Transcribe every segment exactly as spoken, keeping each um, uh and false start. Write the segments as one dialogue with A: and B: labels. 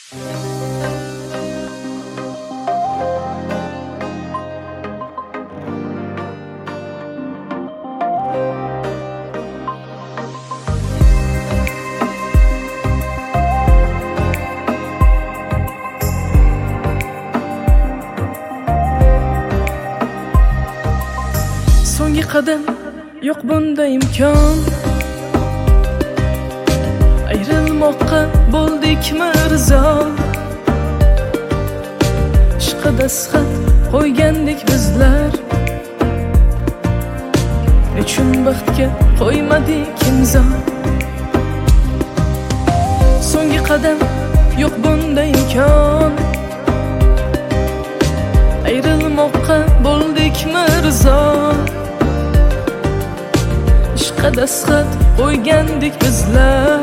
A: So'nggi qadam yo'q bunda imkon, ayrilmoqqa bo'ldikmi rizo. Ishqqa dastxat qo'ygandik bizlar, nechun baxtga qo'ymadik imzo. So'nggi qadam yo'q bunda imkon, ayrilmoqqa bo'ldikmi rizo. Ishqqa dastxat qo'ygandik bizlar,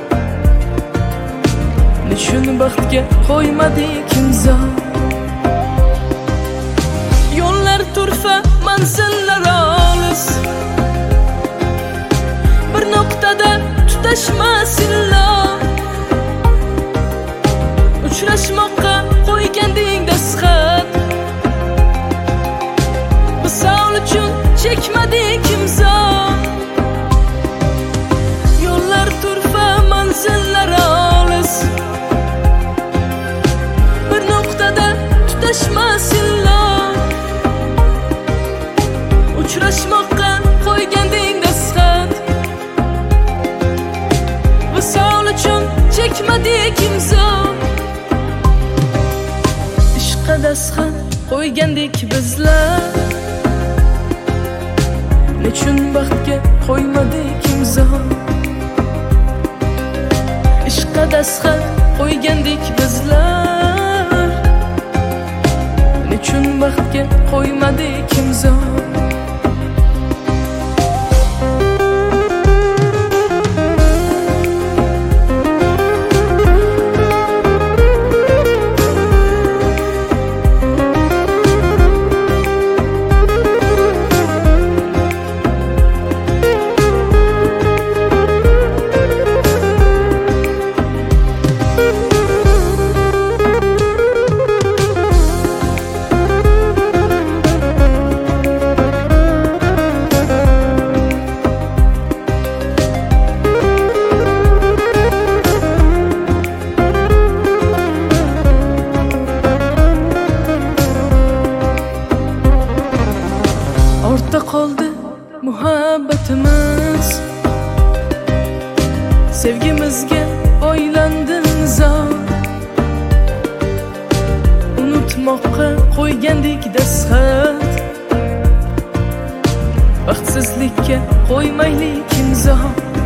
A: nechun baxtga qo'ymadik imzo. Yo'llar turfa, manzillar olis, bir nuqtada tutashmas illo. Uchrashmoqqa qo'ygandik dastxat, misol uchun chekmadik imzo. Yo'llar turfa, manzillar olis, bir nuqtada tutashmas illo. Uchrashmoqqa qo'ygandik dastxat, misol uchun chekmadik imzo. Ishqqa dastxat qo'ygandik bizlar, nechun baxtga qo'ymadik imzo. Ishqqa dastxat qo'ygandik bizlar, nechun baxtga qo'ymadik imzo. Ortda qoldi muhabbatimiz, sevgimizga boylandi nizo. Unutmoqqa qo'ygandik dastxat, baxtsizlikka qo'ymaylik imzo.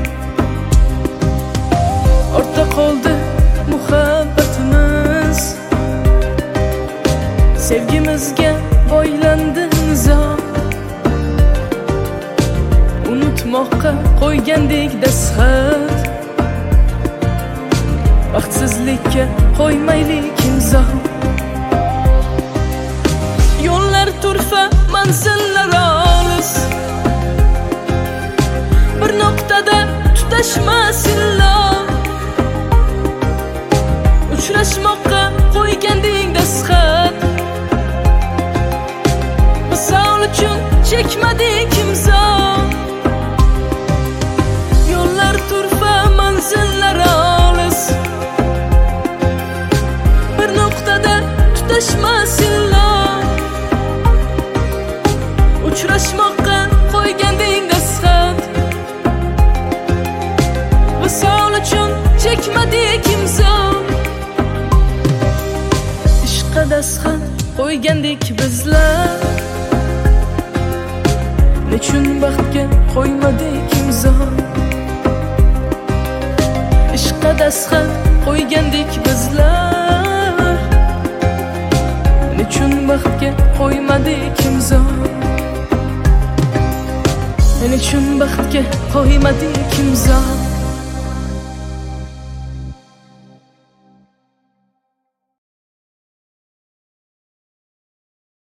A: Ortda qoldi muhabbatimiz, sevgimizga boylandi nizo. Unutmoqqa qo'ygandik dastxat, baxtsizlikka qo'ymaylik imzo. Yo'llar turfa, manzillar olis, bir nuqtada tutashmas illo. Uchrashmoqqa qo'ygandik dastxat, misol uchun chekmadik imzo. Yo'llar turfa, manzillar olis, bir nuqtada tutashmas illo. Uchrashmoqqa qo'ygandik dastxat, misol uchun chekmadik imzo. Ishqqa dastxat qo'ygandik bizlar, nechun baxtga qo'ymadik imzo. Ishqqa dastxat qo'ygandik bizlar, nechun baxtga qo'ymadik imzo. Nechun baxtga qo'ymadik imzo.